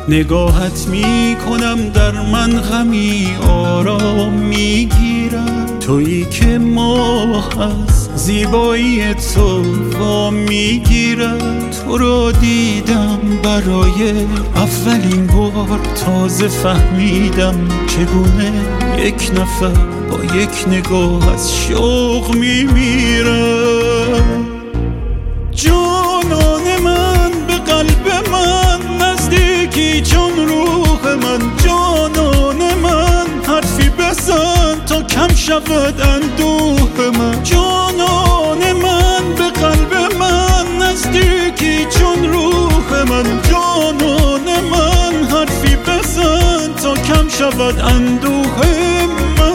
نگاهت می-کنم در من غمی آرام می-گیرد. تویی که ماه از زیبایی تو وام می-گیرد. تو را دیدم برای اولین بار، تازه فهمیدم چگونه یک نفر با یک نگاه از شوق می-میرد. جانان من به قلب من نزدیکی چون روح من. جانان من حرفی بزن تا کم شود اندوه من. جانان من به قلب من نزدیکی چون روح من. جانان من حرفی بزن تا کم شود اندوه من.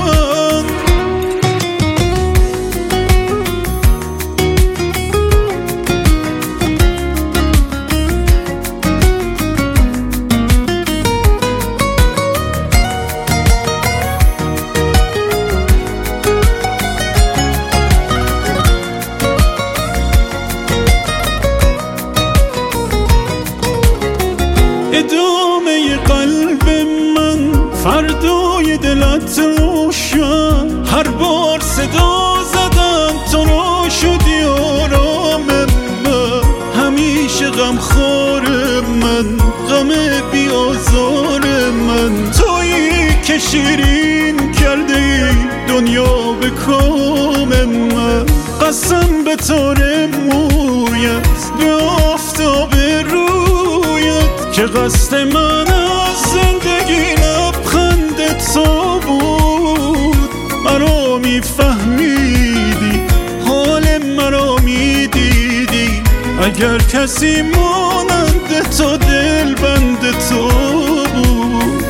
ادامه قلب من، فردای دلت روشن. هر بار صدا زدم تو را شدی آرام من. همیشه غم خور من، غم بی آزار من. تویی که شیرین کرده ای دنیا به کام من. قسم به تار مویت، به آفتاب رویت، که قصد من از زندگی لبخند تو بود. مرا میفهمیدی، حال مرا میدیدی. اگر کسی مانند تو دلبند تو بود.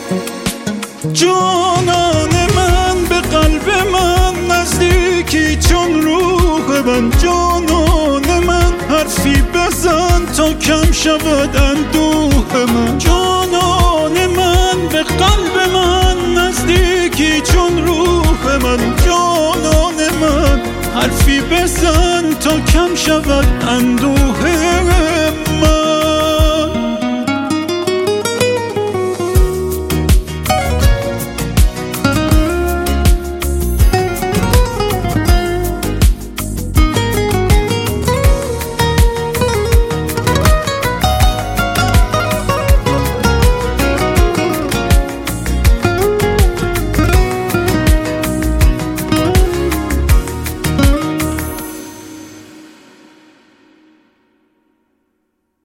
جانان من به قلب من نزدیکی چون روح من. جانان من حرفی بزن تا کم شود اندوه من. جانان من به قلب من نزدیکی چون روح من. جانان من حرفی بزن تا کم شود اندوه